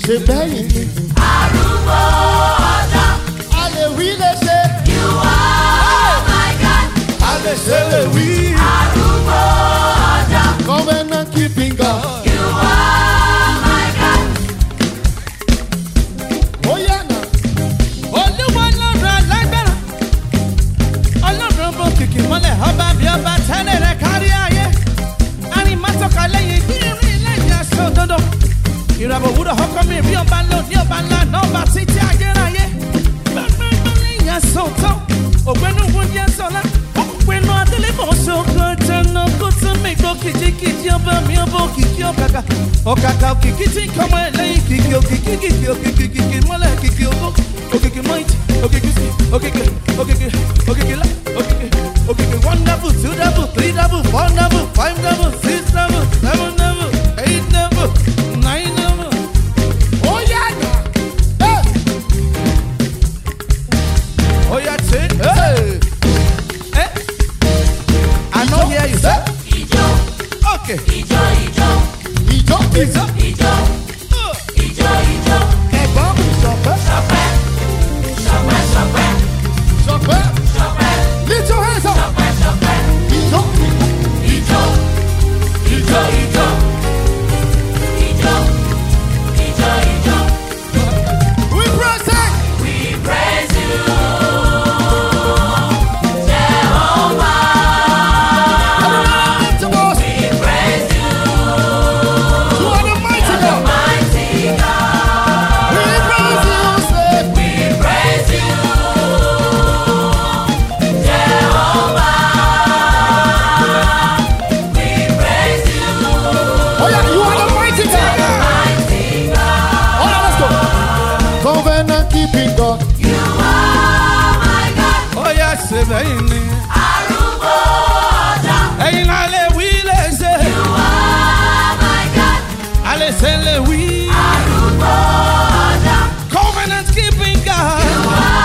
ṣe bẹ́yìn ni. Arúgbó ọjọ́. A lè wí lè ṣe. You are my God. A lè ṣe lè wí. Arúgbó ọjọ́. Covenant keeping God. You are my God. Ó yá nà. Olúwa lọ́rọ̀ alágbára. Ọlọ́run bó kìkì mọ́lẹ̀ ọba bí ọba tẹ́lẹ̀ rẹ̀ kárí ayé. Arìnmọ́tọ́ka lẹ́yìn gbìyànjú lẹ́yìn aṣọ òdodo. Ìràwọ̀ òwúrọ̀ ọkọ mi rí ọba lò ní ọba ńlá náà ọba títí ayérayé. Gbẹ́gbẹ́gbẹ́ lẹ́yìn aṣọ òtọ́. Ògbẹ́nu wo jẹ́ sọ́lá. Ògbẹ́nu adélébọ̀ ṣògo jẹ́nà kó tún mi gbọ́ kìjikìji ọba mi ọba òkìkí ọ̀kàkà. Ọ̀kàkà òkìkí tí kọ́mọ ẹ̀ lẹ́yìn kìkì òkìkí kìkì òkìkí kìkì mọ́lẹ̀ kìkì ògbó. Òkìkí mọ́ìtì òkìkí sí òkìkí òkìkí òkìkí lá òkìkí òkìkí 1 double 2 double 3 double 4 double 5 double 6 double 7 double 8 double 9 double. Ó yá nà. Oh yeah, say, hey, eh? I know hear you say. Ijó. Okay. Ijó, ijó. Ìjọ ìjọ. Ijó. Ijó, ijó. Ẹ̀gbọ́n mi ṣọ̀pẹ́. Ṣọpẹ́. Ṣọpẹ́, ṣọpẹ́. Ṣọ̀pẹ́. Ṣọpẹ́. Lift your hands up. Ṣọpẹ́, ṣọpẹ́. Ìjọ. Ijó. Ijó, ijó. Ijó. Ijó, ijó. We present. We praise you, Jehovah. To us. We praise you, You are the mighty God. mighty God. We praise you, say. We praise you, Jehovah. We praise you, Oh yeah, you are the mighty God. mighty God. All right, let's go. Covenant keeping God. You are my God. Oh yeah, say bẹ́yìn. Arúgbó ọjọ́. Ẹ̀yin náà lè wí lè ṣe. You are my God. A lè ṣe lè wí. Arúgbó ọjọ́. Covenant keeping God. You are